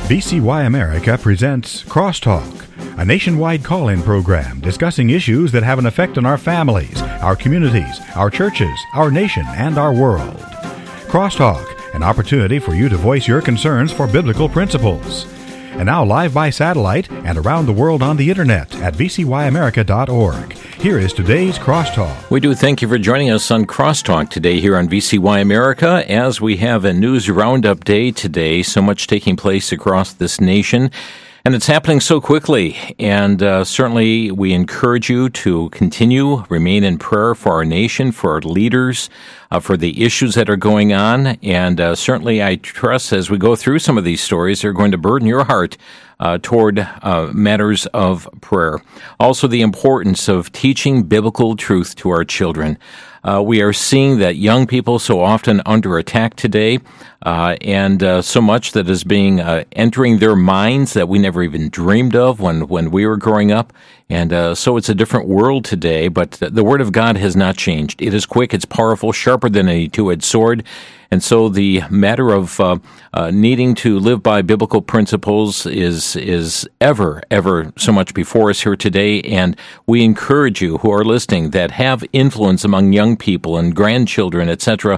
VCY America presents Crosstalk, a nationwide call-in program discussing issues that have an effect on our families, our communities, our churches, our nation, and our world. Crosstalk, an opportunity for you to voice your concerns for biblical principles. And now live by satellite and around the world on the internet at vcyamerica.org. Here is today's Crosstalk. We do thank you for joining us on Crosstalk today here on VCY America as we have a news roundup day today. So much taking place across this nation. And it's happening so quickly, and certainly we encourage you to continue, remain in prayer for our nation, for our leaders, for the issues that are going on, and certainly I trust as we go through some of these stories, they're going to burden your heart toward matters of prayer. Also, the importance of teaching biblical truth to our children. We are seeing that young people so often under attack today, and so much that is being entering their minds that we never even dreamed of when we were growing up. And so it's a different world today, but the Word of God has not changed. It is quick, it's powerful, sharper than a two-edged sword. And so the matter of needing to live by biblical principles is ever so much before us here today. And we encourage you who are listening that have influence among young people and grandchildren, etc.,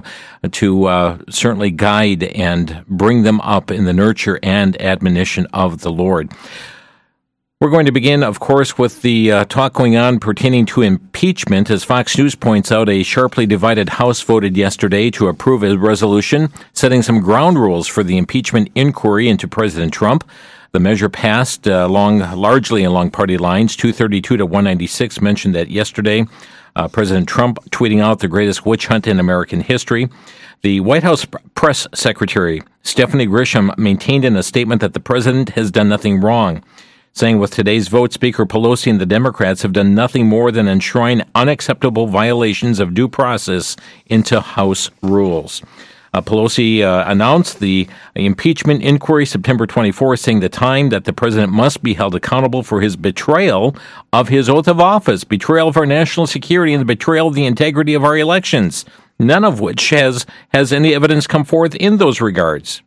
to certainly guide and bring them up in the nurture and admonition of the Lord. We're going to begin, of course, with the talk going on pertaining to impeachment. As Fox News points out, a sharply divided House voted yesterday to approve a resolution setting some ground rules for the impeachment inquiry into President Trump. The measure passed largely along party lines. 232 to 196 mentioned that yesterday. President Trump tweeting out the greatest witch hunt in American history. The White House press secretary, Stephanie Grisham, maintained in a statement that the president has done nothing wrong, saying with today's vote, Speaker Pelosi and the Democrats have done nothing more than enshrine unacceptable violations of due process into House rules. Pelosi announced the impeachment inquiry September 24th, saying the time that the president must be held accountable for his betrayal of his oath of office, betrayal of our national security, and the betrayal of the integrity of our elections, none of which has any evidence come forth in those regards.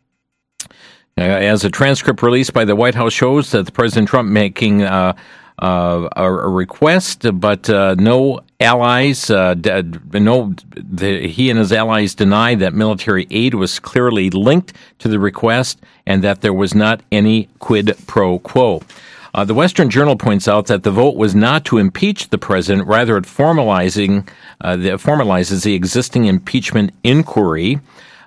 As a transcript released by the White House shows that President Trump making a request, but no allies, he and his allies deny that military aid was clearly linked to the request and that there was not any quid pro quo. The Western Journal points out that the vote was not to impeach the president, rather it formalizes the existing impeachment inquiry.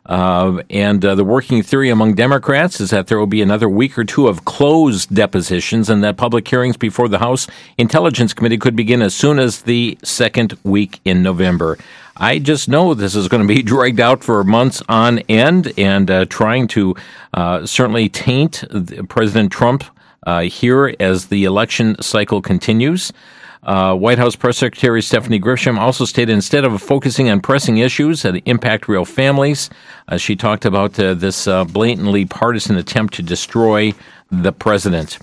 And the working theory among Democrats is that there will be another week or two of closed depositions and that public hearings before the House Intelligence Committee could begin as soon as the second week in November. I just know this is going to be dragged out for months on end and trying to certainly taint President Trump here as the election cycle continues. White House Press Secretary Stephanie Grisham also stated instead of focusing on pressing issues that impact real families, she talked about this blatantly partisan attempt to destroy the president.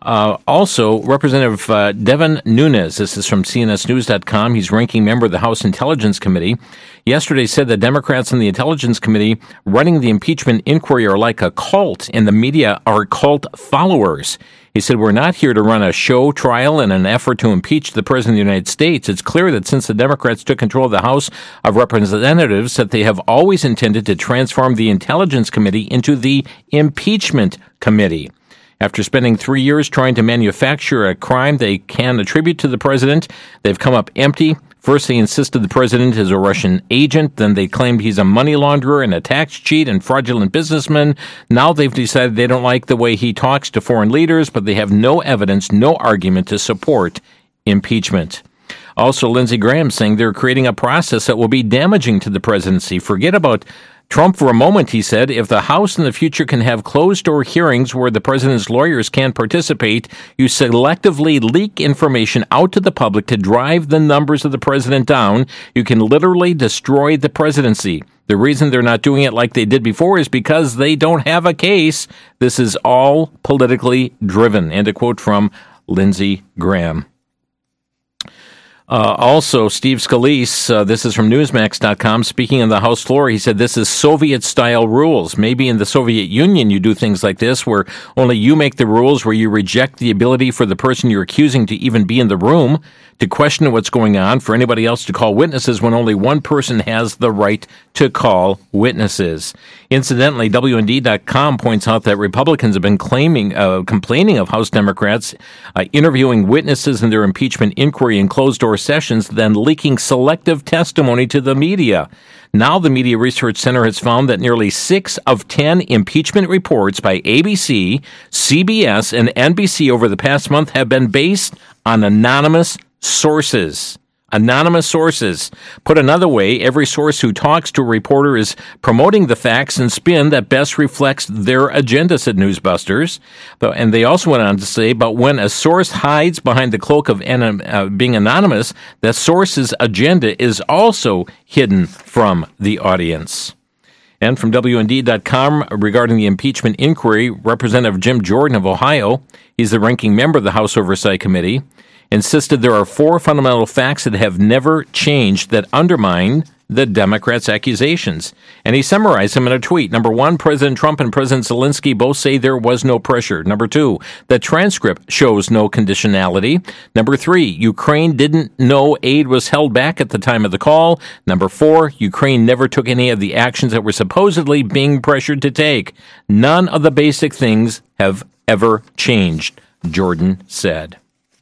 Also, Representative Devin Nunes, this is from CNSNews.com, he's ranking member of the House Intelligence Committee, yesterday said that Democrats in the Intelligence Committee running the impeachment inquiry are like a cult, and the media are cult followers. He said, we're not here to run a show trial in an effort to impeach the President of the United States. It's clear that since the Democrats took control of the House of Representatives, that they have always intended to transform the Intelligence Committee into the Impeachment Committee. After spending 3 years trying to manufacture a crime they can attribute to the president, they've come up empty. First, they insisted the president is a Russian agent. Then they claimed he's a money launderer and a tax cheat and fraudulent businessman. Now they've decided they don't like the way he talks to foreign leaders, but they have no evidence, no argument to support impeachment. Also, Lindsey Graham saying they're creating a process that will be damaging to the presidency. Forget about Trump for a moment, he said. If the House in the future can have closed-door hearings where the president's lawyers can't participate, you selectively leak information out to the public to drive the numbers of the president down, you can literally destroy the presidency. The reason they're not doing it like they did before is because they don't have a case. This is all politically driven. And a quote from Lindsey Graham. Also, Steve Scalise, this is from Newsmax.com, speaking on the House floor, he said this is Soviet-style rules. Maybe in the Soviet Union you do things like this, where only you make the rules, where you reject the ability for the person you're accusing to even be in the room, to question what's going on, for anybody else to call witnesses when only one person has the right to call witnesses. Incidentally, WND.com points out that Republicans have been complaining of House Democrats interviewing witnesses in their impeachment inquiry in closed-door sessions, then leaking selective testimony to the media. Now the Media Research Center has found that nearly 6 of 10 impeachment reports by ABC, CBS, and NBC over the past month have been based on anonymous sources. Anonymous sources. Put another way, every source who talks to a reporter is promoting the facts and spin that best reflects their agenda, said Newsbusters. And they also went on to say, but when a source hides behind the cloak of being anonymous, that source's agenda is also hidden from the audience. And from WND.com, regarding the impeachment inquiry, Representative Jim Jordan of Ohio, he's the ranking member of the House Oversight Committee, insisted there are 4 fundamental facts that have never changed that undermine the Democrats' accusations. And he summarized them in a tweet. Number 1, President Trump and President Zelensky both say there was no pressure. Number 2, the transcript shows no conditionality. Number 3, Ukraine didn't know aid was held back at the time of the call. Number 4, Ukraine never took any of the actions that were supposedly being pressured to take. None of the basic things have ever changed, Jordan said.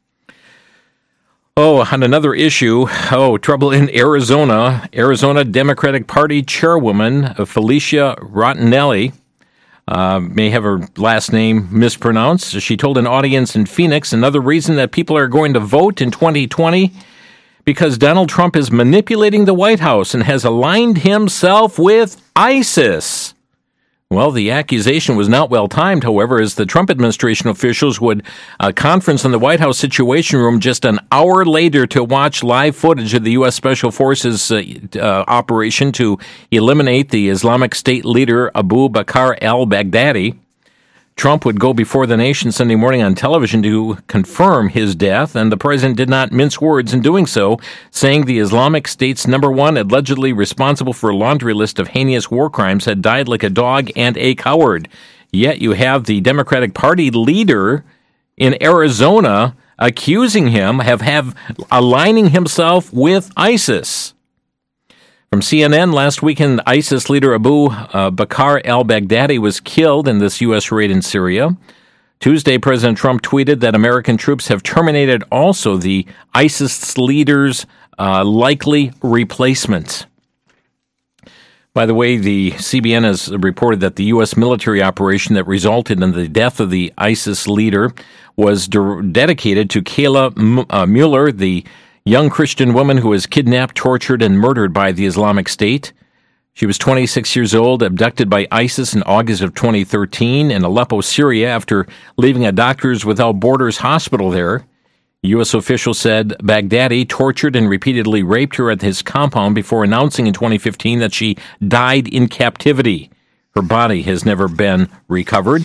Oh, on another issue, trouble in Arizona. Arizona Democratic Party chairwoman Felicia Rottenelli, may have her last name mispronounced. She told an audience in Phoenix another reason that people are going to vote in 2020 because Donald Trump is manipulating the White House and has aligned himself with ISIS. Well, the accusation was not well timed, however, as the Trump administration officials would conference in the White House Situation Room just an hour later to watch live footage of the U.S. Special Forces operation to eliminate the Islamic State leader Abu Bakr al-Baghdadi. Trump would go before the nation Sunday morning on television to confirm his death, and the president did not mince words in doing so, saying the Islamic State's number 1, allegedly responsible for a laundry list of heinous war crimes, had died like a dog and a coward. Yet you have the Democratic Party leader in Arizona accusing him of aligning himself with ISIS. From CNN, last weekend, ISIS leader Abu Bakr al-Baghdadi was killed in this U.S. raid in Syria. Tuesday, President Trump tweeted that American troops have terminated also the ISIS leader's likely replacement. By the way, the CBN has reported that the U.S. military operation that resulted in the death of the ISIS leader was dedicated to Kayla Mueller, the young Christian woman who was kidnapped, tortured, and murdered by the Islamic State. She was 26 years old, abducted by ISIS in August of 2013 in Aleppo, Syria, after leaving a Doctors Without Borders hospital there. U.S. officials said Baghdadi tortured and repeatedly raped her at his compound before announcing in 2015 that she died in captivity. Her body has never been recovered.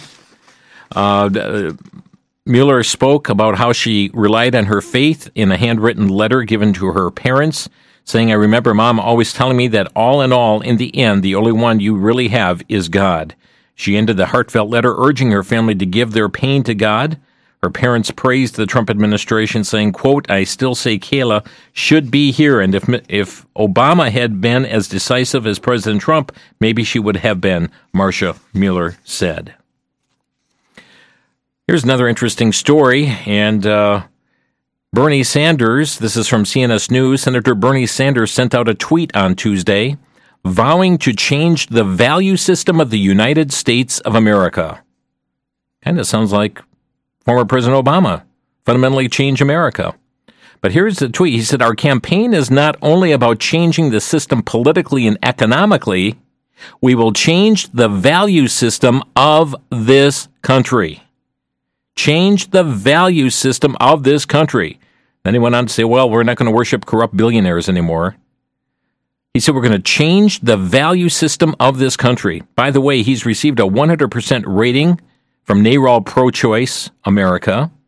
Mueller spoke about how she relied on her faith in a handwritten letter given to her parents, saying, "I remember Mom always telling me that all in all, in the end, the only one you really have is God." She ended the heartfelt letter urging her family to give their pain to God. Her parents praised the Trump administration, saying, quote, "I still say Kayla should be here, and if Obama had been as decisive as President Trump, maybe she would have been," Marcia Mueller said. Here's another interesting story, and Bernie Sanders, this is from CNS News, Senator Bernie Sanders sent out a tweet on Tuesday vowing to change the value system of the United States of America. Kind of sounds like former President Obama, fundamentally change America. But here's the tweet. He said, "Our campaign is not only about changing the system politically and economically, we will change the value system of this country." Change the value system of this country. Then he went on to say, well, we're not going to worship corrupt billionaires anymore. He said, we're going to change the value system of this country. By the way, he's received a 100% rating from NARAL Pro-Choice America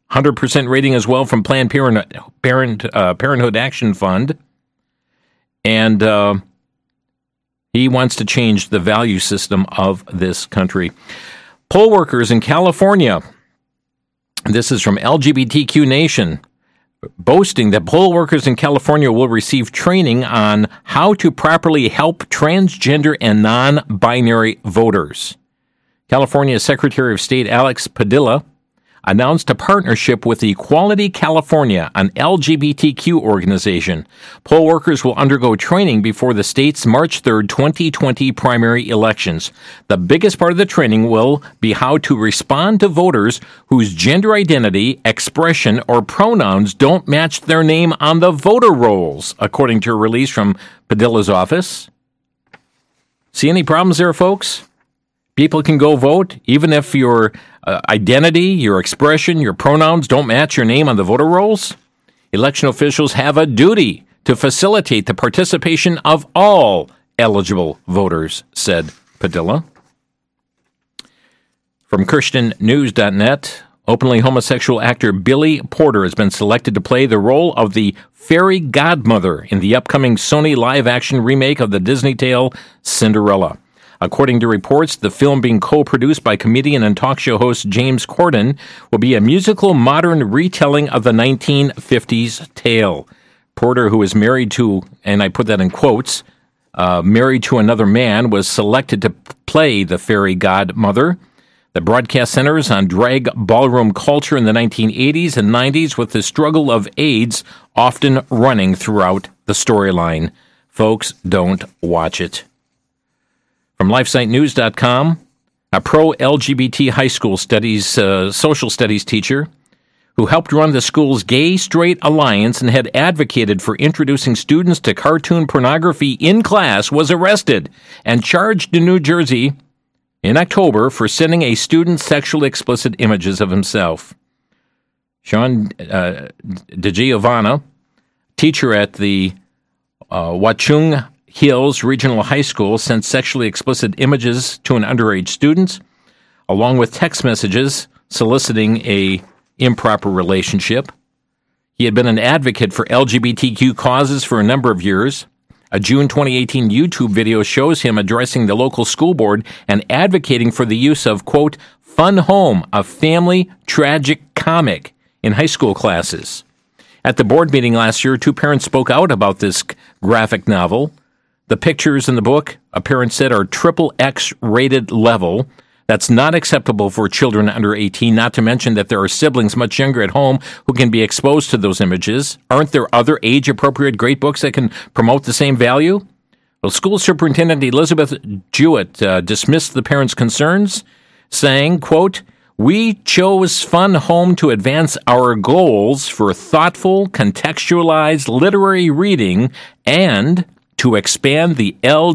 100% rating as well from Planned Parenthood Action Fund. And he wants to change the value system of this country. Poll workers in California, this is from LGBTQ Nation, boasting that poll workers in California will receive training on how to properly help transgender and non-binary voters. California Secretary of State Alex Padilla announced a partnership with Equality California, an LGBTQ organization. Poll workers will undergo training before the state's March 3rd, 2020 primary elections. The biggest part of the training will be how to respond to voters whose gender identity, expression, or pronouns don't match their name on the voter rolls, according to a release from Padilla's office. See any problems there, folks? People can go vote even if your identity, your expression, your pronouns don't match your name on the voter rolls. Election officials have a duty to facilitate the participation of all eligible voters, said Padilla. From ChristianNews.net, openly homosexual actor Billy Porter has been selected to play the role of the fairy godmother in the upcoming Sony live-action remake of the Disney tale Cinderella. According to reports, the film being co-produced by comedian and talk show host James Corden will be a musical modern retelling of the 1950s tale. Porter, who is married to, and I put that in quotes, married to another man, was selected to play the fairy godmother. The broadcast centers on drag ballroom culture in the 1980s and 90s, with the struggle of AIDS often running throughout the storyline. Folks, don't watch it. From LifeSiteNews.com, a pro-LGBT high school studies, social studies teacher who helped run the school's Gay-Straight Alliance and had advocated for introducing students to cartoon pornography in class was arrested and charged in New Jersey in October for sending a student sexually explicit images of himself. Sean DeGiovanna, teacher at the Watchung Hills Regional High School, sent sexually explicit images to an underage student, along with text messages soliciting a improper relationship. He had been an advocate for LGBTQ causes for a number of years. A June 2018 YouTube video shows him addressing the local school board and advocating for the use of, quote, Fun Home, a family tragic comic, in high school classes. At the board meeting last year, two parents spoke out about this graphic novel. The pictures in the book, a parent said, are XXX rated level. That's not acceptable for children under 18, not to mention that there are siblings much younger at home who can be exposed to those images. Aren't there other age-appropriate great books that can promote the same value? Well, School Superintendent Elizabeth Jewett dismissed the parents' concerns, saying, quote, We chose Fun Home to advance our goals for thoughtful, contextualized literary reading and to expand the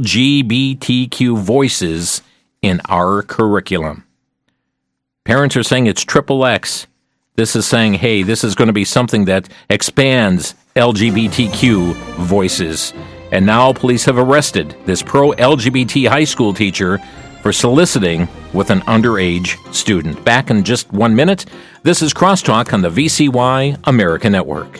LGBTQ voices in our curriculum. Parents are saying it's XXX. This is saying, hey, this is going to be something that expands LGBTQ voices. And now police have arrested this pro-LGBT high school teacher for soliciting with an underage student. Back in just 1 minute, this is Crosstalk on the VCY America Network.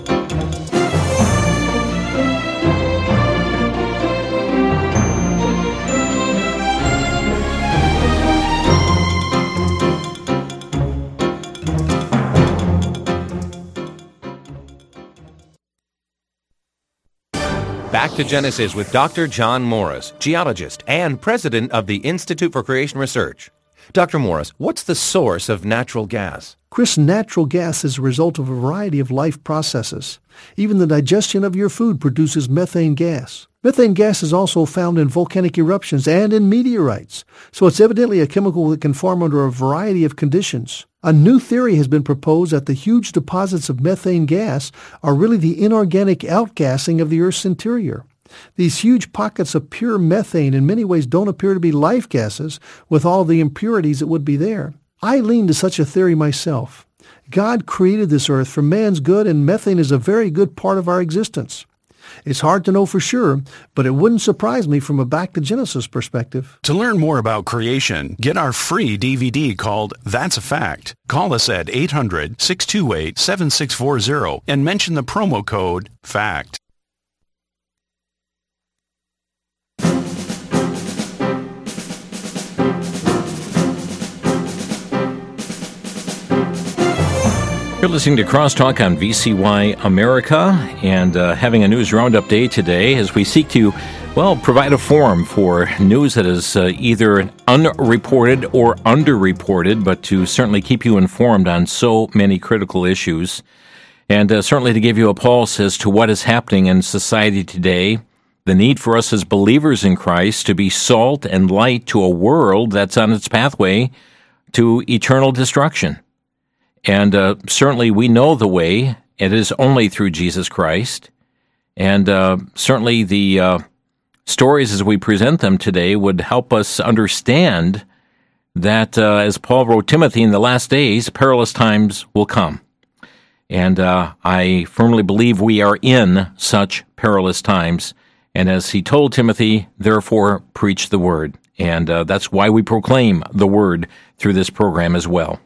Back to Genesis with Dr. John Morris, geologist and president of the Institute for Creation Research. Dr. Morris, what's the source of natural gas? Chris, natural gas is a result of a variety of life processes. Even the digestion of your food produces methane gas. Methane gas is also found in volcanic eruptions and in meteorites, so it's evidently a chemical that can form under a variety of conditions. A new theory has been proposed that the huge deposits of methane gas are really the inorganic outgassing of the Earth's interior. These huge pockets of pure methane in many ways don't appear to be life gases with all the impurities that would be there. I lean to such a theory myself. God created this earth for man's good, and methane is a very good part of our existence. It's hard to know for sure, but it wouldn't surprise me from a back to Genesis perspective. To learn more about creation, get our free DVD called That's a Fact. Call us at 800-628-7640 and mention the promo code FACT. You're listening to Crosstalk on VCY America and having a news roundup day today as we seek to, provide a forum for news that is either unreported or underreported, but to certainly keep you informed on so many critical issues. And certainly to give you a pulse as to what is happening in society today, the need for us as believers in Christ to be salt and light to a world that's on its pathway to eternal destruction. And certainly we know the way. It is only through Jesus Christ. And certainly the stories as we present them today would help us understand that, as Paul wrote Timothy, in the last days, perilous times will come. And I firmly believe we are in such perilous times. And as he told Timothy, therefore, preach the word. And that's why we proclaim the word through this program as well.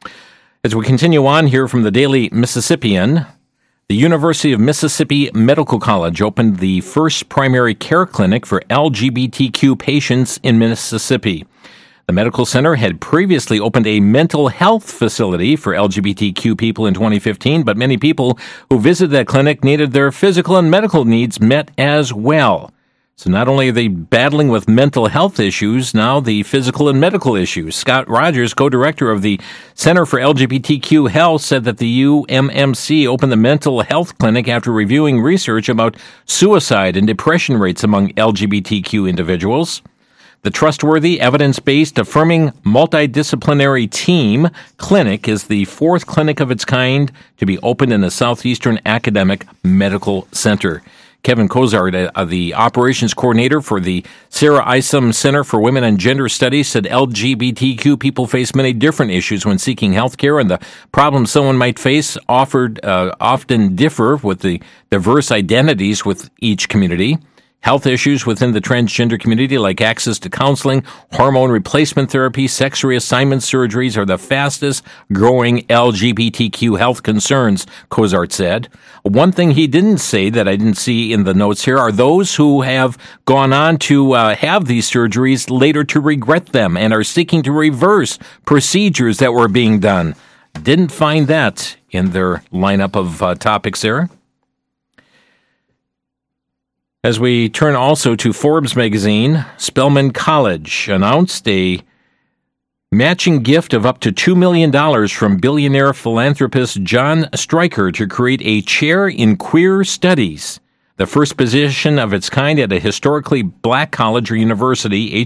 As we continue on here from the Daily Mississippian, the University of Mississippi Medical College opened the first primary care clinic for LGBTQ patients in Mississippi. The medical center had previously opened a mental health facility for LGBTQ people in 2015, but many people who visited that clinic needed their physical and medical needs met as well. So not only are they battling with mental health issues, now the physical and medical issues. Scott Rogers, co-director of the Center for LGBTQ Health, said that the UMMC opened the mental health clinic after reviewing research about suicide and depression rates among LGBTQ individuals. The trustworthy, evidence-based, affirming multidisciplinary team clinic is the fourth clinic of its kind to be opened in the Southeastern Academic Medical Center. Kevin Cozart, the operations coordinator for the Sarah Isom Center for Women and Gender Studies, said LGBTQ people face many different issues when seeking health care, and the problems someone might face often differ with the diverse identities with each community. Health issues within the transgender community, like access to counseling, hormone replacement therapy, sex reassignment surgeries, are the fastest growing LGBTQ health concerns, Cozart said. One thing he didn't say that I didn't see in the notes here are those who have gone on to have these surgeries later to regret them and are seeking to reverse procedures that were being done. Didn't find that in their lineup of topics there. As we turn also to Forbes magazine, Spelman College announced a matching gift of up to $2 million from billionaire philanthropist John Stryker to create a chair in queer studies, the first position of its kind at a historically black college or university,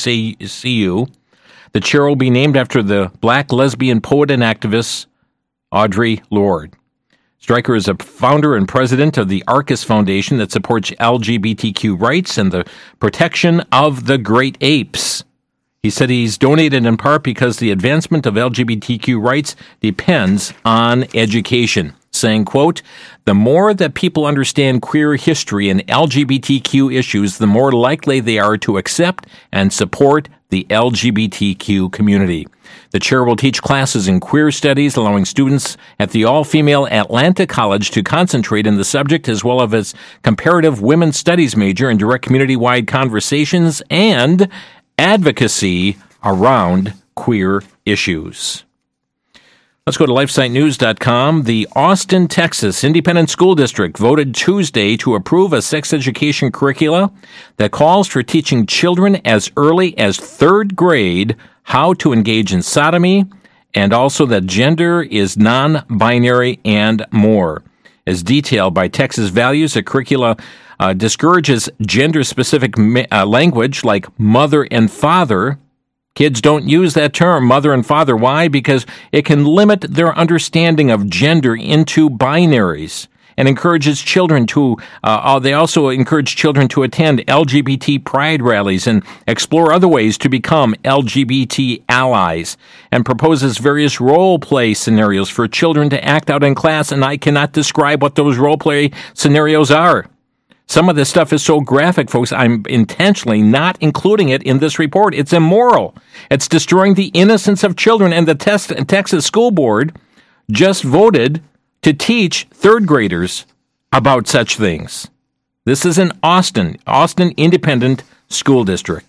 HBCU. The chair will be named after the black lesbian poet and activist Audre Lorde. Stryker is a founder and president of the Arcus Foundation that supports LGBTQ rights and the protection of the great apes. He said he's donated in part because the advancement of LGBTQ rights depends on education, saying, quote, "The more that people understand queer history and LGBTQ issues, the more likely they are to accept and support the LGBTQ community. The chair will teach classes in queer studies, allowing students at the all-female Atlanta College to concentrate in the subject, as well as its comparative women's studies major in direct community-wide conversations and advocacy around queer issues." Let's go to LifeSiteNews.com. The Austin, Texas Independent School District voted Tuesday to approve a sex education curricula that calls for teaching children as early as third grade how to engage in sodomy, and also that gender is non-binary and more. As detailed by Texas Values, the curricula discourages gender-specific language like mother and father. Kids don't use that term, mother and father. Why? Because it can limit their understanding of gender into binaries, and encourages children to, they also encourage children to attend LGBT pride rallies and explore other ways to become LGBT allies, and proposes various role play scenarios for children to act out in class, and I cannot describe what those role play scenarios are. Some of this stuff is so graphic, folks, I'm intentionally not including it in this report. It's immoral. It's destroying the innocence of children, and the Texas School Board just voted to teach third graders about such things. This is in Austin Independent School District.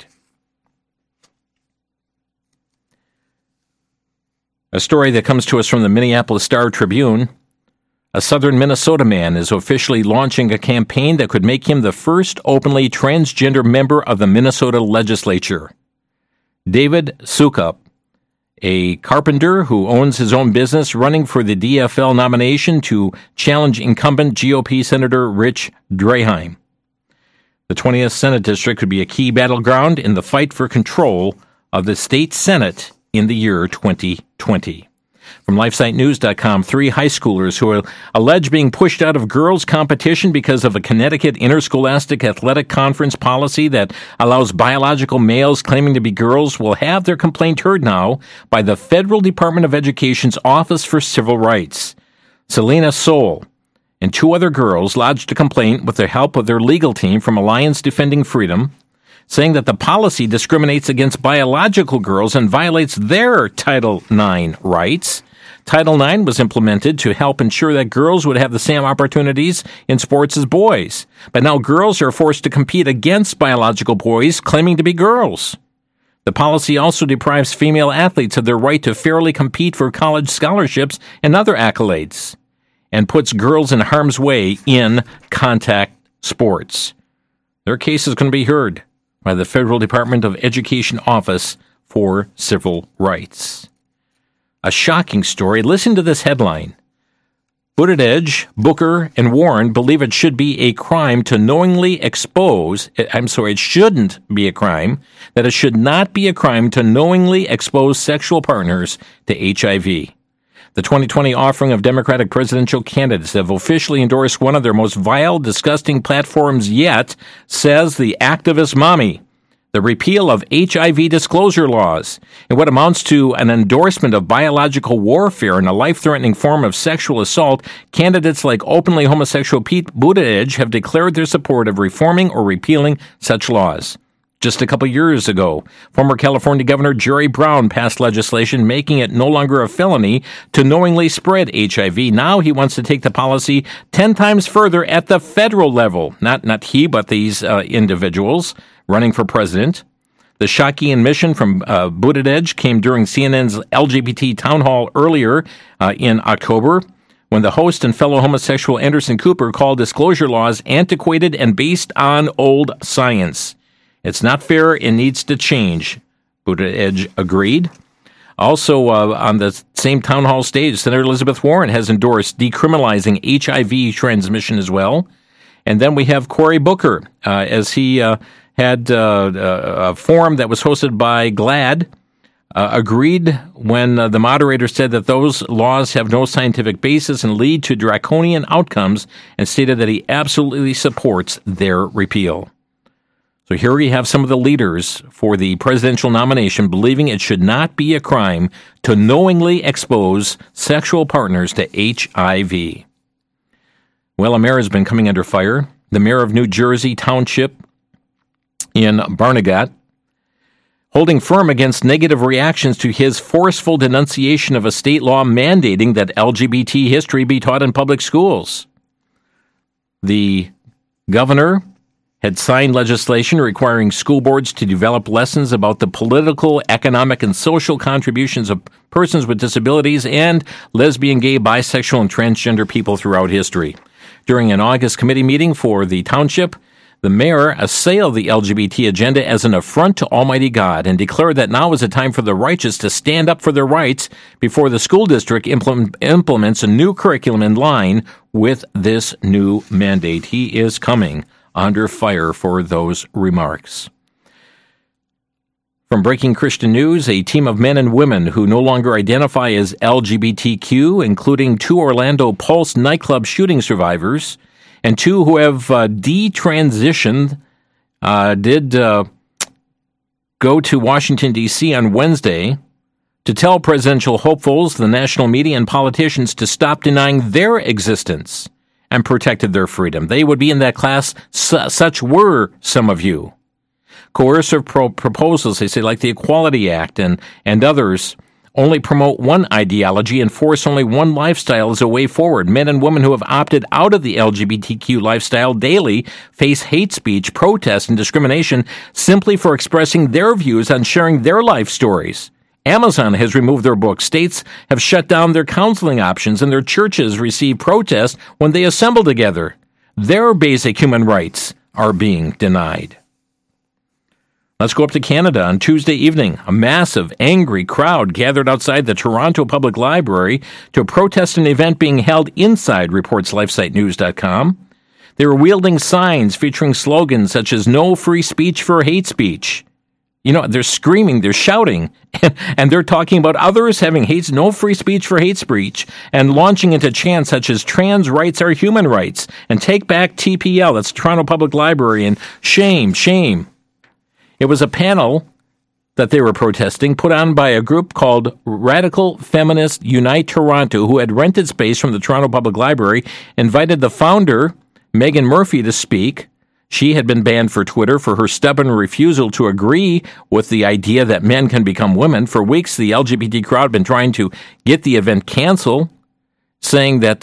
A story that comes to us from the Minneapolis Star-Tribune. A southern Minnesota man is officially launching a campaign that could make him the first openly transgender member of the Minnesota legislature. David Sukup, a carpenter who owns his own business, running for the DFL nomination to challenge incumbent GOP Senator Rich Draheim. The 20th Senate District could be a key battleground in the fight for control of the state Senate in the year 2020. From LifeSiteNews.com, 3 high schoolers who are alleged being pushed out of girls' competition because of a Connecticut interscholastic athletic conference policy that allows biological males claiming to be girls will have their complaint heard now by the Federal Department of Education's Office for Civil Rights. Selena Soul and 2 other girls lodged a complaint with the help of their legal team from Alliance Defending Freedom, saying that the policy discriminates against biological girls and violates their Title IX rights. Title IX was implemented to help ensure that girls would have the same opportunities in sports as boys. But now girls are forced to compete against biological boys claiming to be girls. The policy also deprives female athletes of their right to fairly compete for college scholarships and other accolades, and puts girls in harm's way in contact sports. Their case is going to be heard by the Federal Department of Education Office for Civil Rights. A shocking story. Listen to this headline. Buttigieg, Booker, and Warren believe it should be a crime to knowingly expose, it shouldn't be a crime, that it should not be a crime to knowingly expose sexual partners to HIV. The 2020 offering of Democratic presidential candidates have officially endorsed one of their most vile, disgusting platforms yet, says the activist mommy. The repeal of HIV disclosure laws, and what amounts to an endorsement of biological warfare and a life-threatening form of sexual assault, candidates like openly homosexual Pete Buttigieg have declared their support of reforming or repealing such laws. Just a couple years ago, former California Governor Jerry Brown passed legislation making it no longer a felony to knowingly spread HIV. Now he wants to take the policy 10 times further at the federal level. Not he, but these individuals running for president. The shocking admission from Buttigieg came during CNN's LGBT town hall earlier in October, when the host and fellow homosexual Anderson Cooper called disclosure laws antiquated and based on old science. It's not fair and needs to change, Buttigieg agreed. Also, on the same town hall stage, Senator Elizabeth Warren has endorsed decriminalizing HIV transmission as well. And then we have Cory Booker, as he had a forum that was hosted by GLAAD, agreed when the moderator said that those laws have no scientific basis and lead to draconian outcomes, and stated that he absolutely supports their repeal. So here we have some of the leaders for the presidential nomination believing it should not be a crime to knowingly expose sexual partners to HIV. Well, a mayor has been coming under fire. The mayor of New Jersey Township in Barnegat, holding firm against negative reactions to his forceful denunciation of a state law mandating that LGBT history be taught in public schools. The governor had signed legislation requiring school boards to develop lessons about the political, economic, and social contributions of persons with disabilities and lesbian, gay, bisexual, and transgender people throughout history. During an August committee meeting for the township, the mayor assailed the LGBT agenda as an affront to Almighty God and declared that now is a time for the righteous to stand up for their rights before the school district implements a new curriculum in line with this new mandate. He is coming under fire for those remarks. From Breaking Christian News, a team of men and women who no longer identify as LGBTQ, including 2 Orlando Pulse nightclub shooting survivors and 2 who have detransitioned, did go to Washington, D.C. on Wednesday to tell presidential hopefuls, the national media, and politicians to stop denying their existence and protected their freedom. They would be in that class. Such were some of you. Coercive proposals, they say, like the Equality Act and others, only promote one ideology and force only one lifestyle as a way forward. Men and women who have opted out of the LGBTQ lifestyle daily face hate speech, protest, and discrimination simply for expressing their views on sharing their life stories. Amazon has removed their books. States have shut down their counseling options, and their churches receive protests when they assemble together. Their basic human rights are being denied. Let's go up to Canada. On Tuesday evening, a massive, angry crowd gathered outside the Toronto Public Library to protest an event being held inside, reports LifeSiteNews.com. They were wielding signs featuring slogans such as "No free speech for hate speech." You know, they're screaming, they're shouting, and they're talking about others having no free speech for hate speech, and launching into chants such as "Trans rights are human rights," and "Take back TPL," that's Toronto Public Library, and "Shame, shame." It was a panel that they were protesting put on by a group called Radical Feminists Unite Toronto, who had rented space from the Toronto Public Library, invited the founder, Megan Murphy, to speak. She had been banned for Twitter for her stubborn refusal to agree with the idea that men can become women. For weeks, the LGBT crowd had been trying to get the event canceled, saying that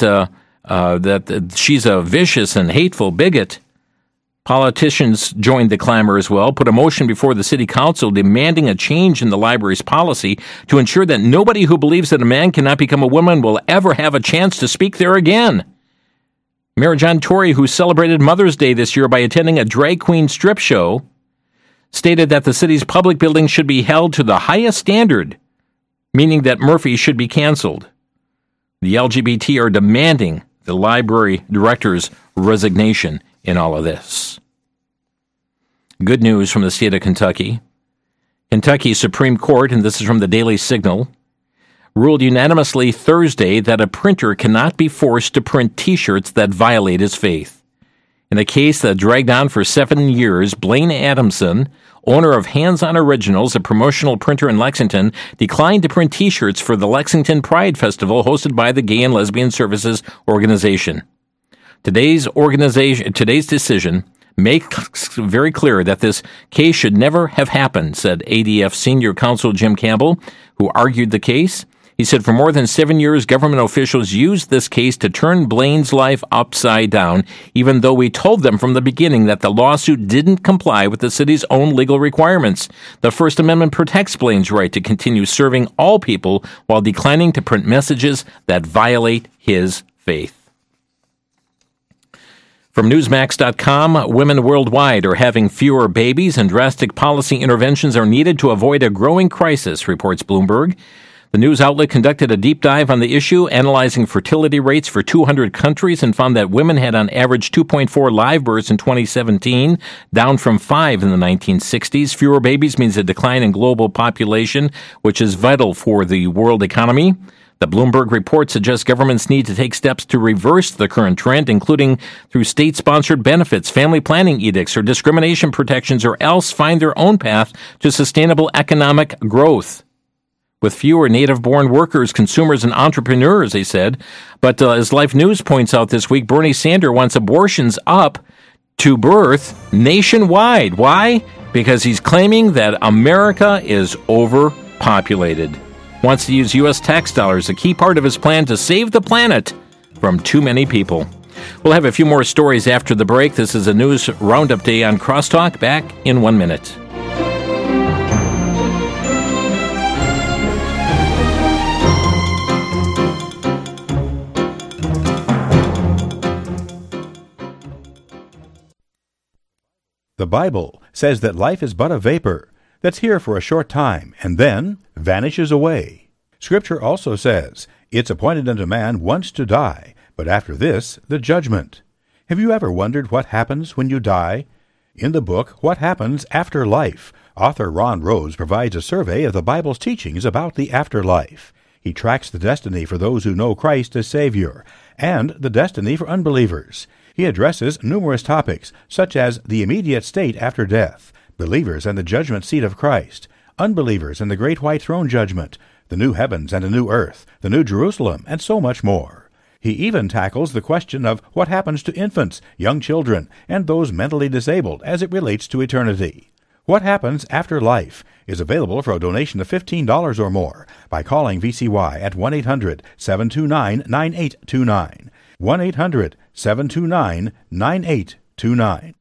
she's a vicious and hateful bigot. Politicians joined the clamor as well, put a motion before the city council demanding a change in the library's policy to ensure that nobody who believes that a man cannot become a woman will ever have a chance to speak there again. Mayor John Tory, who celebrated Mother's Day this year by attending a drag queen strip show, stated that the city's public buildings should be held to the highest standard, meaning that Murphy should be canceled. The LGBT are demanding the library director's resignation in all of this. Good news from the state of Kentucky. Kentucky Supreme Court, and this is from the Daily Signal, ruled unanimously Thursday that a printer cannot be forced to print T-shirts that violate his faith. In a case that dragged on for 7 years, Blaine Adamson, owner of Hands-On Originals, a promotional printer in Lexington, declined to print T-shirts for the Lexington Pride Festival hosted by the Gay and Lesbian Services Organization. Today's decision makes very clear that this case should never have happened, said ADF senior counsel Jim Campbell, who argued the case. He said for more than 7 years, government officials used this case to turn Blaine's life upside down, even though we told them from the beginning that the lawsuit didn't comply with the city's own legal requirements. The First Amendment protects Blaine's right to continue serving all people while declining to print messages that violate his faith. From Newsmax.com, women worldwide are having fewer babies and drastic policy interventions are needed to avoid a growing crisis, reports Bloomberg. The news outlet conducted a deep dive on the issue, analyzing fertility rates for 200 countries, and found that women had on average 2.4 live births in 2017, down from 5 in the 1960s. Fewer babies means a decline in global population, which is vital for the world economy. The Bloomberg report suggests governments need to take steps to reverse the current trend, including through state-sponsored benefits, family planning edicts, or discrimination protections, or else find their own path to sustainable economic growth. With fewer native-born workers, consumers, and entrepreneurs, they said. But as Life News points out this week, Bernie Sanders wants abortions up to birth nationwide. Why? Because he's claiming that America is overpopulated. Wants to use U.S. tax dollars, a key part of his plan to save the planet from too many people. We'll have a few more stories after the break. This is a news roundup day on Crosstalk. Back in 1 minute. The Bible says that life is but a vapor that's here for a short time and then vanishes away. Scripture also says, it's appointed unto man once to die, but after this, the judgment. Have you ever wondered what happens when you die? In the book, What Happens After Life, author Ron Rose provides a survey of the Bible's teachings about the afterlife. He tracks the destiny for those who know Christ as Savior, and the destiny for unbelievers. He addresses numerous topics, such as the immediate state after death, believers and the judgment seat of Christ, unbelievers and the great white throne judgment, the new heavens and a new earth, the new Jerusalem, and so much more. He even tackles the question of what happens to infants, young children, and those mentally disabled as it relates to eternity. What Happens After Life is available for a donation of $15 or more by calling VCY at 1-800-729-9829. 1-800-729-9829.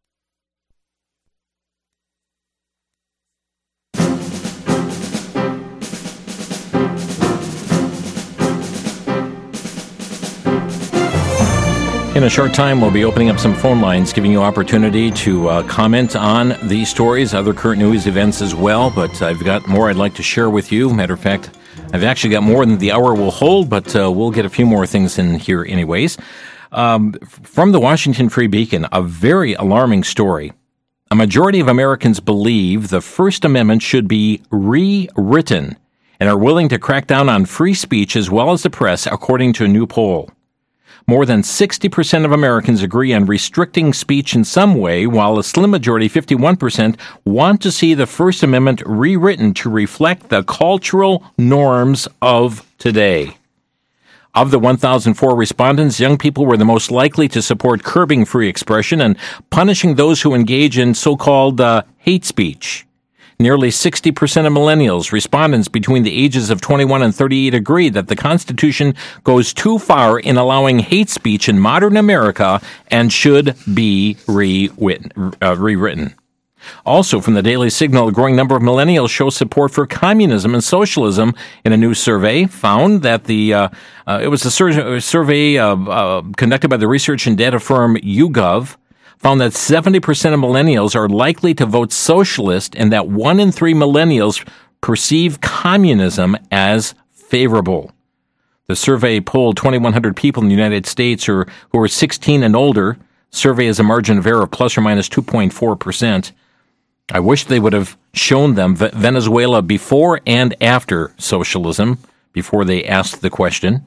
In a short time, we'll be opening up some phone lines, giving you opportunity to comment on these stories, other current news events as well. But I've got more I'd like to share with you. Matter of fact, I've actually got more than the hour will hold, but we'll get a few more things in here anyways. From the Washington Free Beacon, a very alarming story. A majority of Americans believe the First Amendment should be rewritten and are willing to crack down on free speech as well as the press, according to a new poll. More than 60% of Americans agree on restricting speech in some way, while a slim majority, 51%, want to see the First Amendment rewritten to reflect the cultural norms of today. Of the 1,004 respondents, young people were the most likely to support curbing free expression and punishing those who engage in so-called hate speech. Nearly 60% of millennials, respondents between the ages of 21 and 38, agree that the Constitution goes too far in allowing hate speech in modern America and should be rewritten. Also, from the Daily Signal, a growing number of millennials show support for communism and socialism. In a new survey, found that it was a survey conducted by the research and data firm YouGov. Found that 70% of millennials are likely to vote socialist and that 1 in 3 millennials perceive communism as favorable. The survey polled 2,100 people in the United States who were 16 and older. Survey has a margin of error of plus or minus 2.4%. I wish they would have shown them Venezuela before and after socialism, before they asked the question.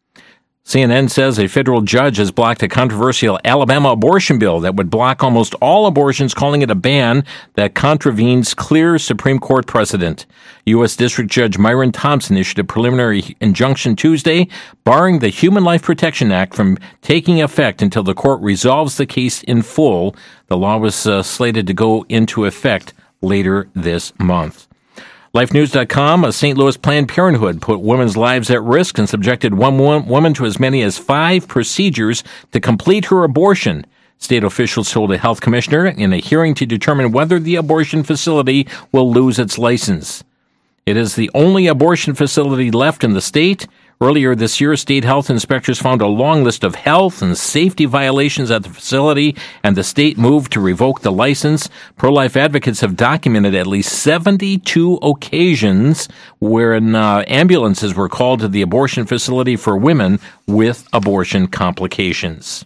CNN says a federal judge has blocked a controversial Alabama abortion bill that would block almost all abortions, calling it a ban that contravenes clear Supreme Court precedent. U.S. District Judge Myron Thompson issued a preliminary injunction Tuesday, barring the Human Life Protection Act from taking effect until the court resolves the case in full. The law was slated to go into effect later this month. LifeNews.com, a St. Louis Planned Parenthood put women's lives at risk and subjected one woman to as many as 5 procedures to complete her abortion. State officials told a health commissioner in a hearing to determine whether the abortion facility will lose its license. It is the only abortion facility left in the state. Earlier this year, state health inspectors found a long list of health and safety violations at the facility, and the state moved to revoke the license. Pro-life advocates have documented at least 72 occasions wherein ambulances were called to the abortion facility for women with abortion complications.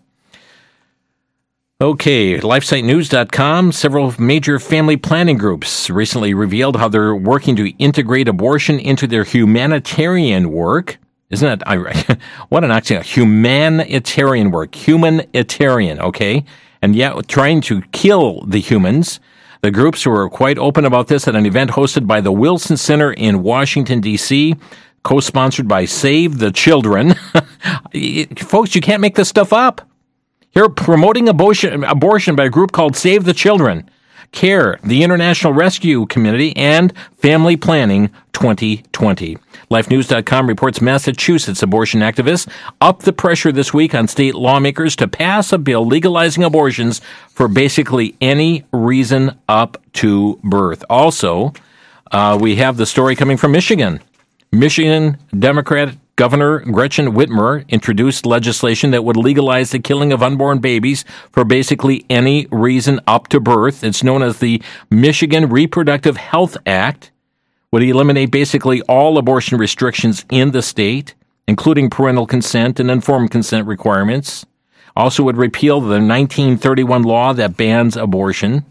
Okay, LifeSiteNews.com. Several major family planning groups recently revealed how they're working to integrate abortion into their humanitarian work. Isn't that ironic? What an oxymoron. Humanitarian work. Humanitarian, okay? And yet trying to kill the humans. The groups were quite open about this at an event hosted by the Wilson Center in Washington, D.C., co-sponsored by Save the Children. Folks, you can't make this stuff up. Here, promoting abortion by a group called Save the Children, CARE, the International Rescue Community, and Family Planning 2020. LifeNews.com reports Massachusetts abortion activists upped the pressure this week on state lawmakers to pass a bill legalizing abortions for basically any reason up to birth. Also, we have the story coming from Michigan. Michigan Democrat Governor Gretchen Whitmer introduced legislation that would legalize the killing of unborn babies for basically any reason up to birth. It's known as the Michigan Reproductive Health Act. Would eliminate basically all abortion restrictions in the state, including parental consent and informed consent requirements. Also would repeal the 1931 law that bans abortion.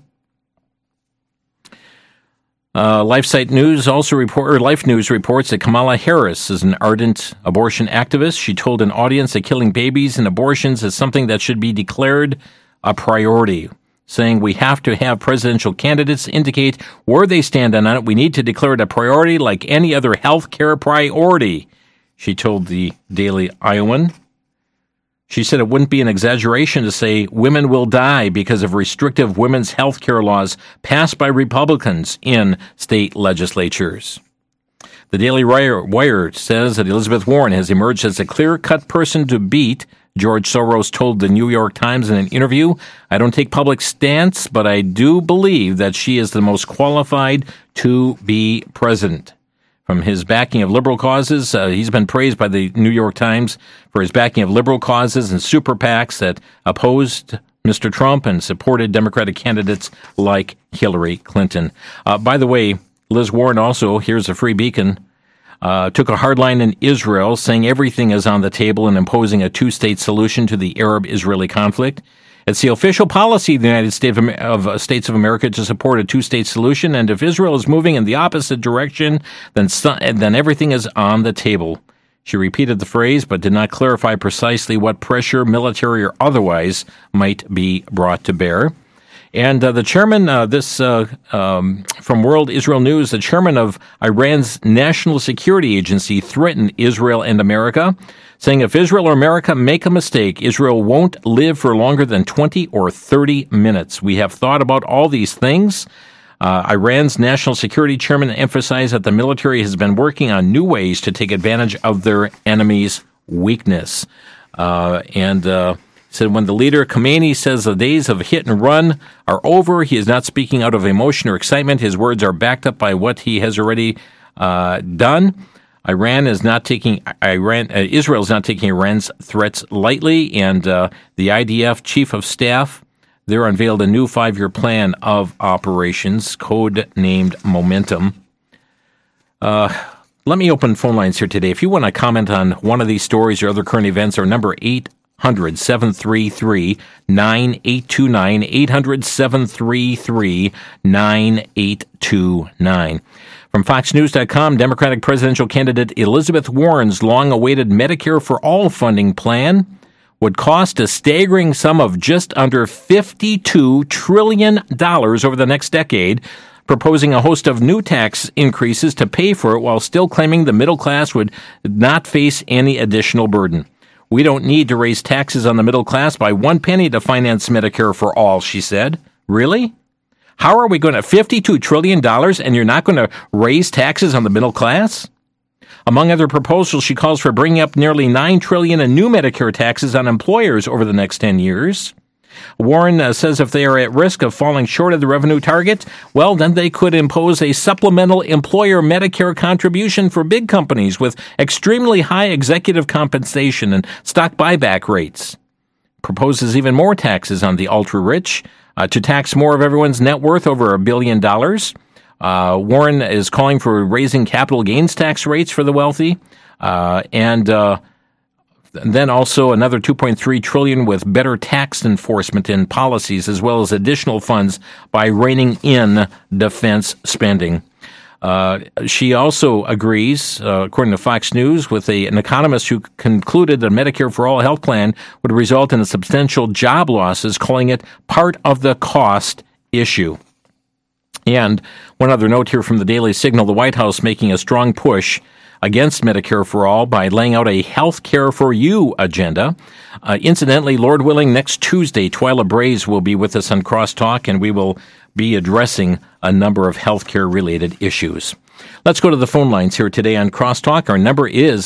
Life News reports that Kamala Harris is an ardent abortion activist. She told an audience that killing babies and abortions is something that should be declared a priority, saying we have to have presidential candidates indicate where they stand on it. We need to declare it a priority like any other health care priority, she told the Daily Iowan. She said it wouldn't be an exaggeration to say women will die because of restrictive women's health care laws passed by Republicans in state legislatures. The Daily Wire says that Elizabeth Warren has emerged as a clear-cut person to beat. George Soros told the New York Times in an interview, "I don't take public stance, but I do believe that she is the most qualified to be president." From his backing of liberal causes, he's been praised by the New York Times for his backing of liberal causes and super PACs that opposed Mr. Trump and supported Democratic candidates like Hillary Clinton. By the way, Liz Warren also, here's a free beacon, took a hard line in Israel, saying everything is on the table and imposing a two-state solution to the Arab-Israeli conflict. It's the official policy of the United States of America to support a two-state solution, and if Israel is moving in the opposite direction, then everything is on the table. She repeated the phrase, but did not clarify precisely what pressure, military or otherwise, might be brought to bear. And the chairman, from World Israel News, the chairman of Iran's National Security Agency threatened Israel and America, saying if Israel or America make a mistake, Israel won't live for longer than 20 or 30 minutes. We have thought about all these things. Iran's national security chairman emphasized that the military has been working on new ways to take advantage of their enemy's weakness. Said when the leader, Khamenei, says the days of hit and run are over, he is not speaking out of emotion or excitement. His words are backed up by what he has already done. Israel is not taking Iran's threats lightly, and the IDF chief of staff there unveiled a new 5-year plan of operations, code-named Momentum. Let me open phone lines here today. If you want to comment on one of these stories or other current events, our number 800-733-9829, 800-733-9829. From FoxNews.com, Democratic presidential candidate Elizabeth Warren's long-awaited Medicare for All funding plan would cost a staggering sum of just under $52 trillion over the next decade, proposing a host of new tax increases to pay for it while still claiming the middle class would not face any additional burden. We don't need to raise taxes on the middle class by 1 penny to finance Medicare for All, she said. Really? How are we going to $52 trillion and you're not going to raise taxes on the middle class? Among other proposals, she calls for bringing up nearly $9 trillion in new Medicare taxes on employers over the next 10 years. Warren says if they are at risk of falling short of the revenue target, well, then they could impose a supplemental employer Medicare contribution for big companies with extremely high executive compensation and stock buyback rates. Proposes even more taxes on the ultra-rich to tax more of everyone's net worth over $1 billion. Warren is calling for raising capital gains tax rates for the wealthy, and then also another $2.3 trillion with better tax enforcement and policies, as well as additional funds by reining in defense spending. She also agrees, according to Fox News, with an economist who concluded the Medicare for All health plan would result in substantial job losses, calling it part of the cost issue. And one other note here from the Daily Signal, the White House making a strong push against Medicare for All by laying out a Health Care for You agenda. Incidentally, Lord willing, next Tuesday, Twyla Braze will be with us on Crosstalk, and we will be addressing a number of healthcare-related issues. Let's go to the phone lines here today on Crosstalk. Our number is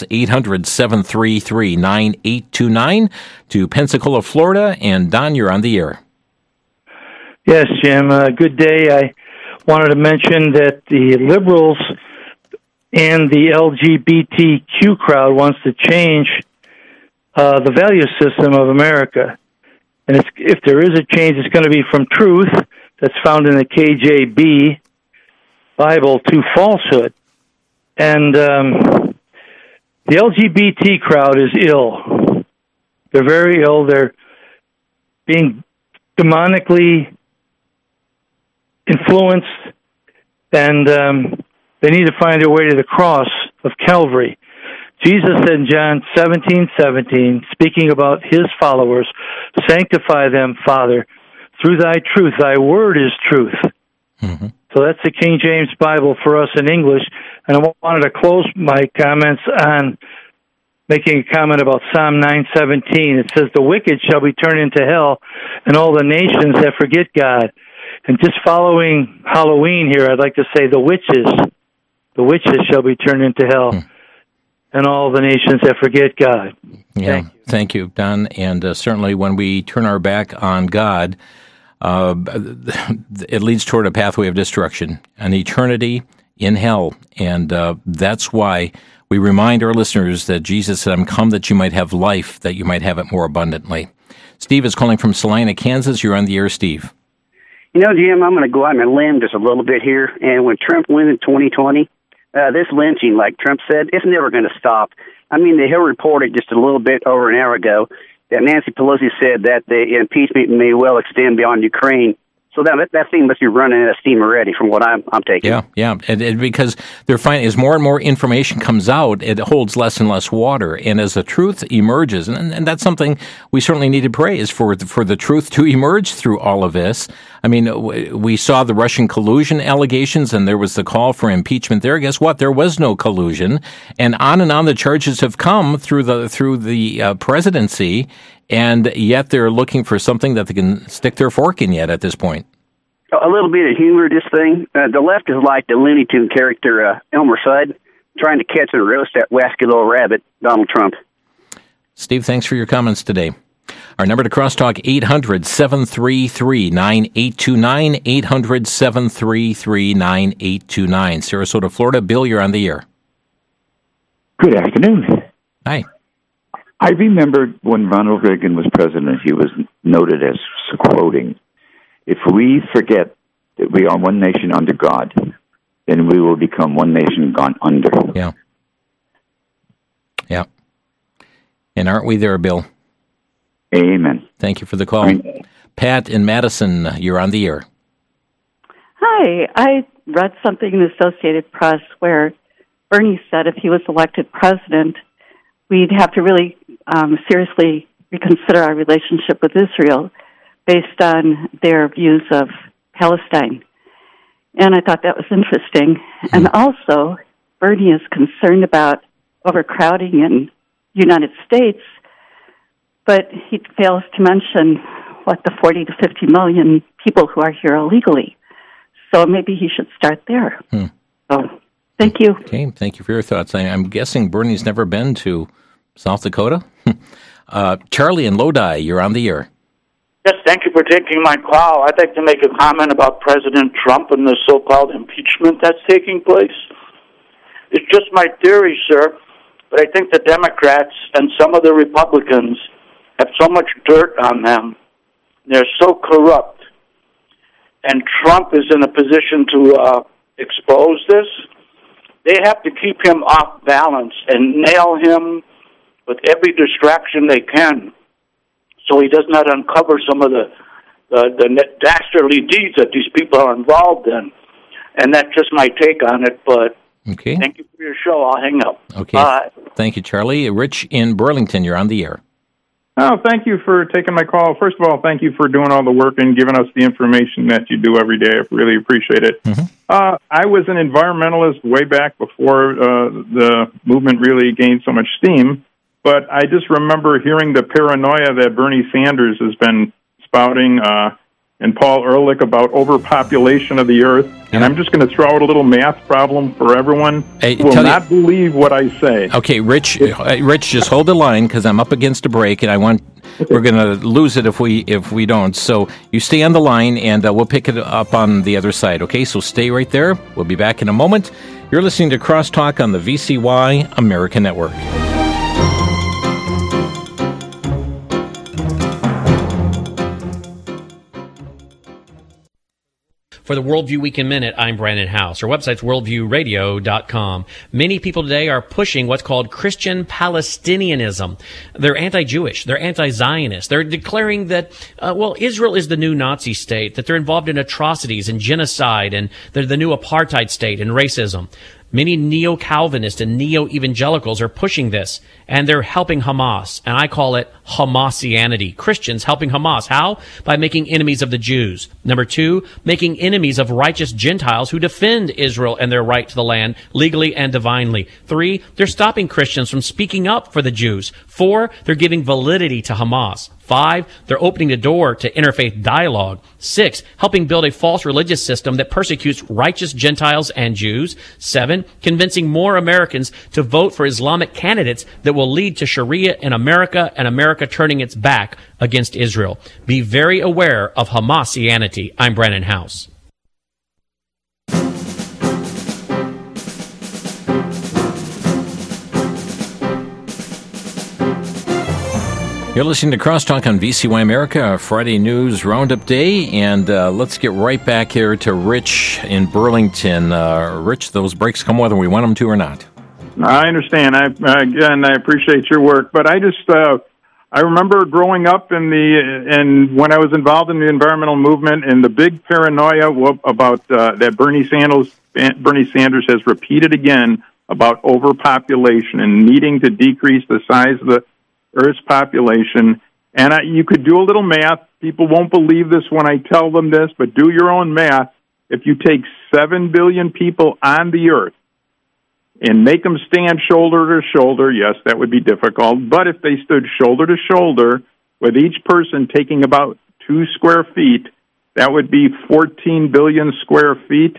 800-733-9829 to Pensacola, Florida. And Don, you're on the air. Yes, Jim. Good day. I wanted to mention that the liberals and the LGBTQ crowd wants to change the value system of America. And if there is a change, it's going to be from truth, that's found in the KJV Bible, to falsehood. And the LGBT crowd is ill. They're very ill. They're being demonically influenced, and they need to find their way to the cross of Calvary. Jesus said in John 17:17, speaking about his followers, "Sanctify them, Father, through thy truth. Thy word is truth." Mm-hmm. So that's the King James Bible for us in English. And I wanted to close my comments on making a comment about Psalm 9:17. It says, "The wicked shall be turned into hell, and all the nations that forget God." And just following Halloween here, I'd like to say the witches shall be turned into hell, and all the nations that forget God. Yeah, thank you, Don. And certainly when we turn our back on God, it leads toward a pathway of destruction, an eternity in hell. And that's why we remind our listeners that Jesus said, "I'm come that you might have life, that you might have it more abundantly." Steve is calling from Salina, Kansas. You're on the air, Steve. You know, Jim, I'm going to go out on a limb just a little bit here. And when Trump wins in 2020, this lynching, like Trump said, it's never going to stop. I mean, the Hill reported just a little bit over an hour ago that Nancy Pelosi said that the impeachment may well extend beyond Ukraine. So that thing must be running out of steam already, from what I'm taking. Yeah, and because they're finding as more and more information comes out, it holds less and less water. And as the truth emerges, and that's something we certainly need to pray, is for the truth to emerge through all of this. I mean, we saw the Russian collusion allegations, and there was the call for impeachment there. Guess what? There was no collusion, and on the charges have come through the presidency. And yet they're looking for something that they can stick their fork in yet at this point. A little bit of humor, this thing. The left is like the Looney Tune character Elmer Fudd, trying to catch and roast that wasky little rabbit, Donald Trump. Steve, thanks for your comments today. Our number to crosstalk, 800-733-9829, 800-733-9829. Sarasota, Florida. Bill, you're on the air. Good afternoon. Hi. I remember when Ronald Reagan was president, he was noted as quoting, "If we forget that we are one nation under God, then we will become one nation gone under." Yeah. And aren't we there, Bill? Amen. Thank you for the call. Pat in Madison, you're on the air. Hi. I read something in the Associated Press where Bernie said if he was elected president, we'd have to really seriously reconsider our relationship with Israel based on their views of Palestine. And I thought that was interesting. And also, Bernie is concerned about overcrowding in the United States, but he fails to mention the 40 to 50 million people who are here illegally. So maybe he should start there. So, thank you. Okay, thank you for your thoughts. I'm guessing Bernie's never been to South Dakota. Charlie in Lodi, you're on the air. Yes, thank you for taking my call. I'd like to make a comment about President Trump and the so-called impeachment that's taking place. It's just my theory, sir, but I think the Democrats and some of the Republicans have so much dirt on them. They're so corrupt. And Trump is in a position to expose this. They have to keep him off balance and nail him with every distraction they can, so he does not uncover some of the dastardly deeds that these people are involved in. And that's just my take on it, but thank you for your show. I'll hang up. Okay. Bye. Thank you, Charlie. Rich in Burlington, you're on the air. Oh, thank you for taking my call. First of all, thank you for doing all the work and giving us the information that you do every day. I really appreciate it. I was an environmentalist way back before the movement really gained so much steam. But I just remember hearing the paranoia that Bernie Sanders has been spouting and Paul Ehrlich about overpopulation of the earth. And I'm just going to throw out a little math problem for everyone who will not believe what I say. Okay, Rich, just hold the line because I'm up against a break, and we're going to lose it if we don't. So you stay on the line, and we'll pick it up on the other side. Okay, so stay right there. We'll be back in a moment. You're listening to Crosstalk on the VCY America Network. For the Worldview Week in Minute, I'm Brandon House. Our website's worldviewradio.com. Many people today are pushing what's called Christian Palestinianism. They're anti-Jewish. They're anti-Zionist. They're declaring that, Israel is the new Nazi state, that they're involved in atrocities and genocide, and they're the new apartheid state and racism. Many neo-Calvinists and neo-evangelicals are pushing this, and they're helping Hamas, and I call it Hamasianity. Christians helping Hamas. How? By making enemies of the Jews. Number 2, making enemies of righteous Gentiles who defend Israel and their right to the land legally and divinely. 3, they're stopping Christians from speaking up for the Jews. 4, they're giving validity to Hamas. 5, they're opening the door to interfaith dialogue. 6, helping build a false religious system that persecutes righteous Gentiles and Jews. 7, convincing more Americans to vote for Islamic candidates that will lead to Sharia in America and America turning its back against Israel. Be very aware of Hamasianity. I'm Brandon House. You're listening to Crosstalk on VCY America, Friday News Roundup Day, and let's get right back here to Rich in Burlington. Rich, those breaks come whether we want them to or not. I understand. I appreciate your work, but I remember growing up and when I was involved in the environmental movement and the big paranoia about that Bernie Sanders has repeated again about overpopulation and needing to decrease the size of the Earth's population. And you could do a little math. People won't believe this when I tell them this, but do your own math. If you take 7 billion people on the Earth and make them stand shoulder to shoulder, yes, that would be difficult, but if they stood shoulder to shoulder with each person taking about 2 square feet, that would be 14 billion square feet.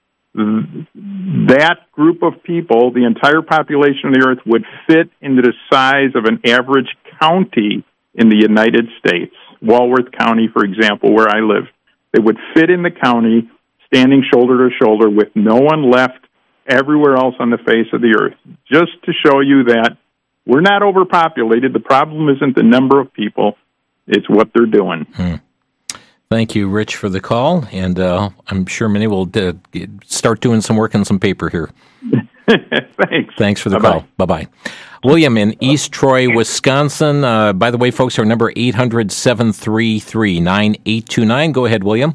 That group of people, the entire population of the Earth, would fit into the size of an average county in the United States. Walworth County, for example, where I live. They would fit in the county, standing shoulder to shoulder with no one left everywhere else on the face of the Earth. Just to show you that we're not overpopulated. The problem isn't the number of people. It's what they're doing. Thank you, Rich, for the call, and I'm sure many will start doing some work on some paper here. Thanks. Thanks for the call. Bye-bye. William in East Troy, Wisconsin. By the way, folks, our number 800-733-9829. Go ahead, William.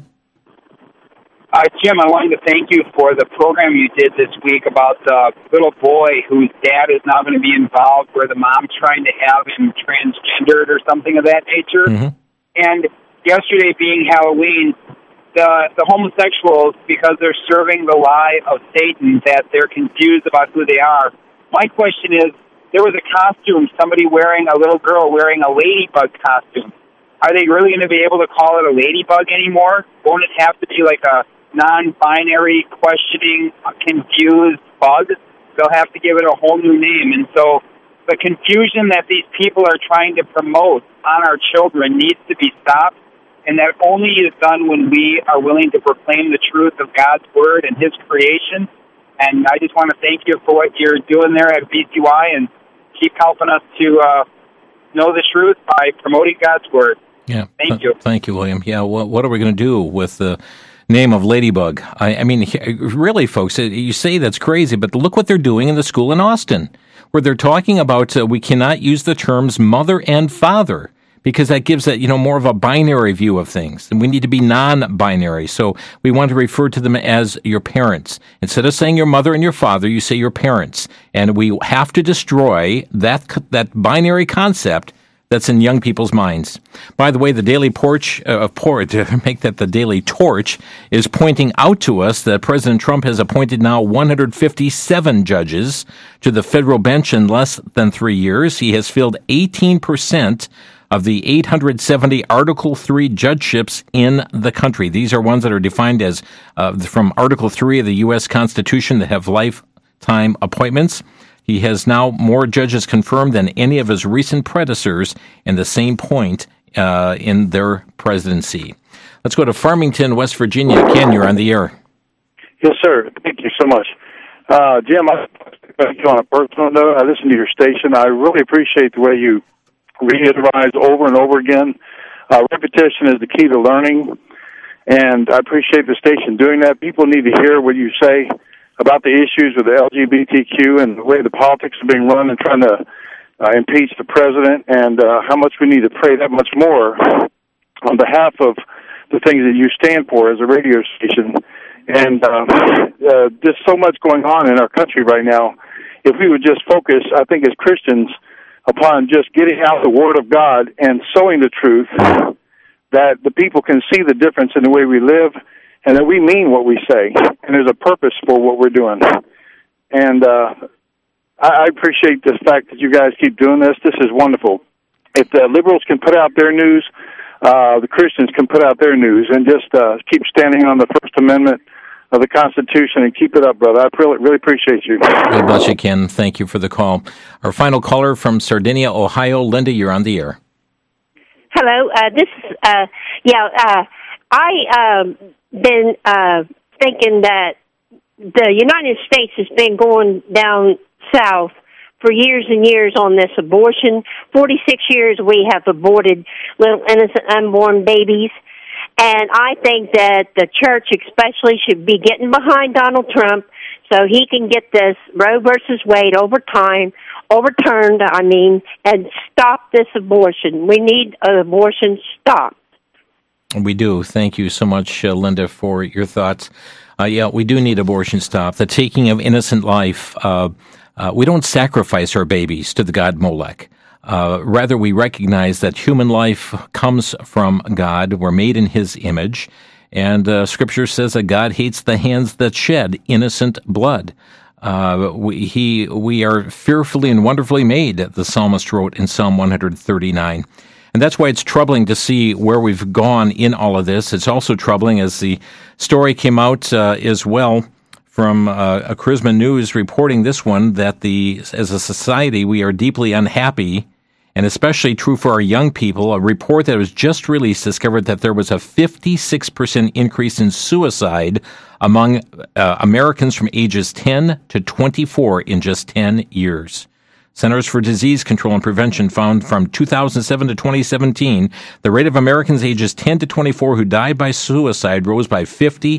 Jim, I wanted to thank you for the program you did this week about the little boy whose dad is now going to be involved, where the mom's trying to have him transgendered or something of that nature. Mm-hmm. And yesterday being Halloween, the homosexuals, because they're serving the lie of Satan, that they're confused about who they are. My question is, there was a costume, somebody wearing, a little girl wearing a ladybug costume. Are they really going to be able to call it a ladybug anymore? Won't it have to be like a non-binary, questioning, confused bug? They'll have to give it a whole new name. And so the confusion that these people are trying to promote on our children needs to be stopped. And that only is done when we are willing to proclaim the truth of God's Word and His creation. And I just want to thank you for what you're doing there at VCY, and keep helping us to know the truth by promoting God's Word. Yeah. Thank you. Thank you, William. Yeah, what are we going to do with the name of Ladybug? I mean, really, folks, you say that's crazy, but look what they're doing in the school in Austin, where they're talking about we cannot use the terms mother and father, because that gives that, more of a binary view of things. And we need to be non-binary. So we want to refer to them as your parents. Instead of saying your mother and your father, you say your parents. And we have to destroy that binary concept that's in young people's minds. By the way, the Daily Torch, to make that the Daily Torch, is pointing out to us that President Trump has appointed now 157 judges to the federal bench in less than 3 years. He has filled 18% of the 870 Article 3 judgeships in the country. These are ones that are defined as from Article 3 of the U.S. Constitution that have lifetime appointments. He has now more judges confirmed than any of his recent predecessors in the same point in their presidency. Let's go to Farmington, West Virginia. Ken, you're on the air. Yes, sir. Thank you so much. Jim, on a personal note, I listen to your station. I really appreciate the way you reiterate over and over again. Repetition is the key to learning, and I appreciate the station doing that. People need to hear what you say about the issues with the LGBTQ and the way the politics are being run and trying to impeach the president, and how much we need to pray that much more on behalf of the things that you stand for as a radio station. And just so much going on in our country right now. If we would just focus, I think, as Christians, upon just getting out the Word of God and sowing the truth, that the people can see the difference in the way we live, and that we mean what we say, and there's a purpose for what we're doing. And I appreciate the fact that you guys keep doing this. This is wonderful. If the liberals can put out their news, the Christians can put out their news, and just keep standing on the First Amendment of the Constitution, and keep it up, brother. I really appreciate you. God bless you, Ken. Thank you for the call. Our final caller from Sardinia, Ohio. Linda, you're on the air. Hello. This is, I been thinking that the United States has been going down south for years and years on this abortion. 46 years we have aborted little innocent unborn babies. And I think that the church especially should be getting behind Donald Trump so he can get this Roe versus Wade overturned, and stop this abortion. We need an abortion stopped. We do. Thank you so much, Linda, for your thoughts. We do need abortion stopped. The taking of innocent life. We don't sacrifice our babies to the god Molech. Rather, we recognize that human life comes from God. We're made in His image. And Scripture says that God hates the hands that shed innocent blood. We are fearfully and wonderfully made, the psalmist wrote in Psalm 139. And that's why it's troubling to see where we've gone in all of this. It's also troubling as the story came out as well from a Charisma News reporting this one, that as a society we are deeply unhappy, and especially true for our young people. A report that was just released discovered that there was a 56% increase in suicide among Americans from ages 10 to 24 in just 10 years. Centers for Disease Control and Prevention found from 2007 to 2017, the rate of Americans ages 10 to 24 who died by suicide rose by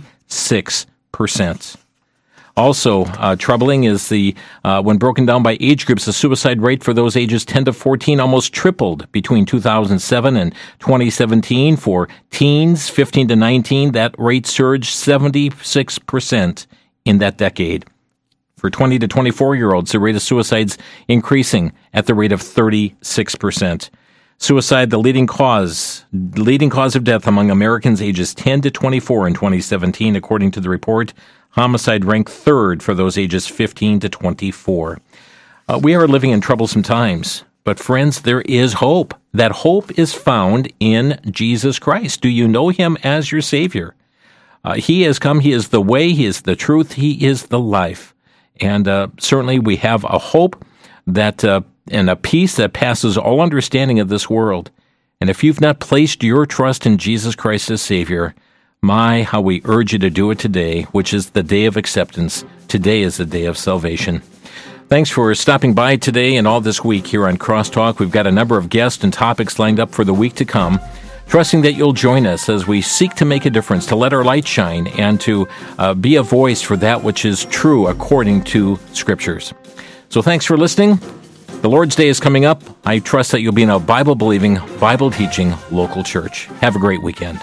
56%. Also troubling is when broken down by age groups, the suicide rate for those ages 10 to 14 almost tripled between 2007 and 2017. For teens 15 to 19, that rate surged 76% in that decade. For 20 to 24-year-olds, the rate of suicides increasing at the rate of 36%. Suicide, the leading cause of death among Americans ages 10 to 24 in 2017, according to the report. Homicide ranked third for those ages 15 to 24. We are living in troublesome times, but friends, there is hope. That hope is found in Jesus Christ. Do you know Him as your Savior? He has come. He is the way. He is the truth. He is the life. And certainly we have a hope that and a peace that passes all understanding of this world. And if you've not placed your trust in Jesus Christ as Savior, my, how we urge you to do it today, which is the day of acceptance. Today is the day of salvation. Thanks for stopping by today and all this week here on Crosstalk. We've got a number of guests and topics lined up for the week to come, trusting that you'll join us as we seek to make a difference, to let our light shine, and to be a voice for that which is true according to Scriptures. So thanks for listening. The Lord's Day is coming up. I trust that you'll be in a Bible-believing, Bible-teaching local church. Have a great weekend.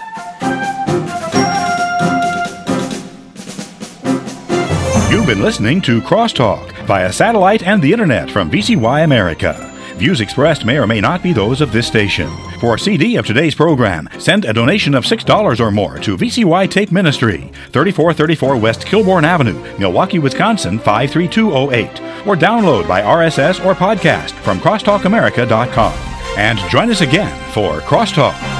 You've been listening to Crosstalk via satellite and the internet from VCY America. Views expressed may or may not be those of this station. For a CD of today's program, send a donation of $6 or more to VCY Tape Ministry, 3434 West Kilbourne Avenue, Milwaukee, Wisconsin, 53208. Or download by RSS or podcast from crosstalkamerica.com. And join us again for Crosstalk.